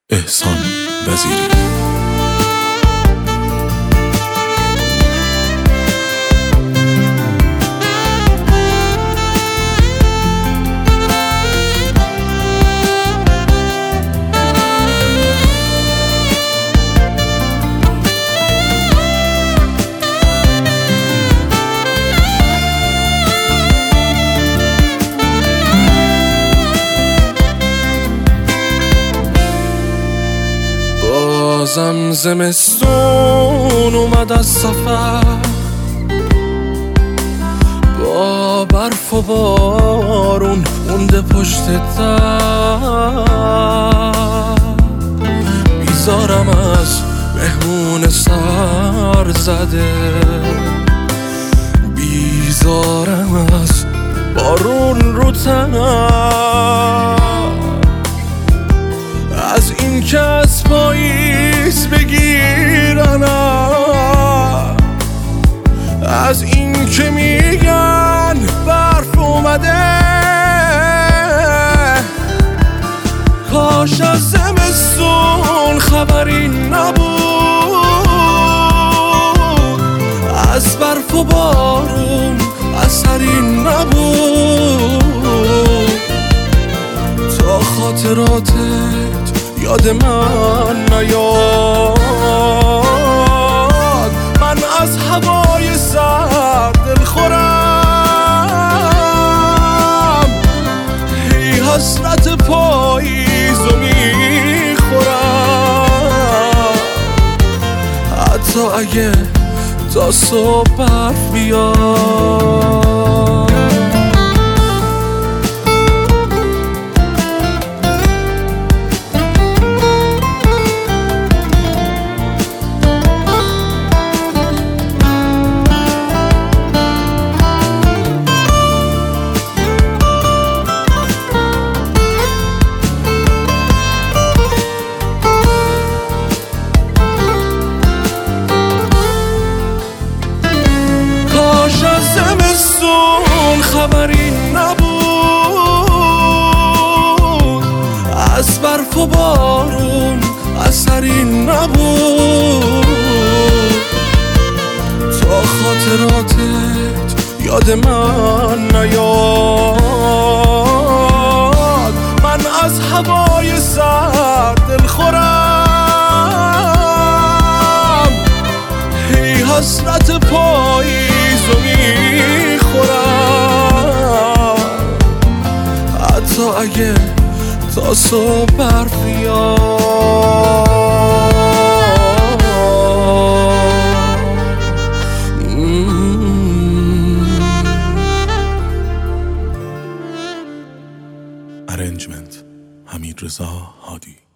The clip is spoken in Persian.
احسان وزیری. بازم زمستون اومد از سفر، با برف و بارون مونده پشت در. بیزارم از مهمون سر زده، بیزارم از بارون رو تنم، از این که از پاییز بگیرنم، از این که میگن برف اومده. کاش از زمستون خبری نبود، از برف و بارون اثری نبود. تا خاطراتت یاد من نیاد، من از هوای سرد دلخورم، هی حسرت پاییزو میخورم. حتی اگه تا صبح برف بیاد. خبری نبود، از برف و بارون اثری نبود. تا خاطراتت یاد من نیاد، من از هوای سرد دلخورم، هی حسرت پاییزو میخورم. حتی اگه تا صبح برف بیاد. ارنجمنت حمیدرضا هادی.